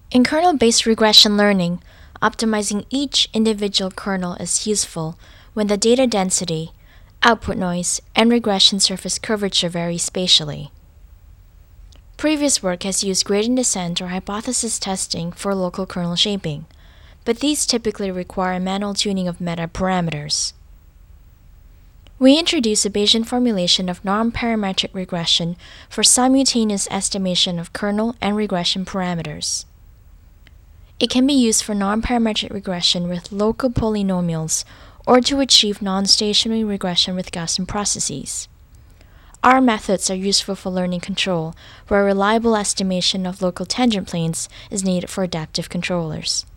In kernel-based regression learning, optimizing each individual kernel is useful when the data density, output noise, and regression surface curvature vary spatially. Previous work has used gradient descent or hypothesis testing for local kernel shaping, but these typically require manual tuning of meta-parameters. We introduce a Bayesian formulation of non-parametric regression for simultaneous estimation of kernel and regression parameters. It can be used for non-parametric regression with local polynomials or to achieve non-stationary regression with Gaussian processes. Our methods are useful for learning control, where reliable estimation of local tangent planes is needed for adaptive controllers.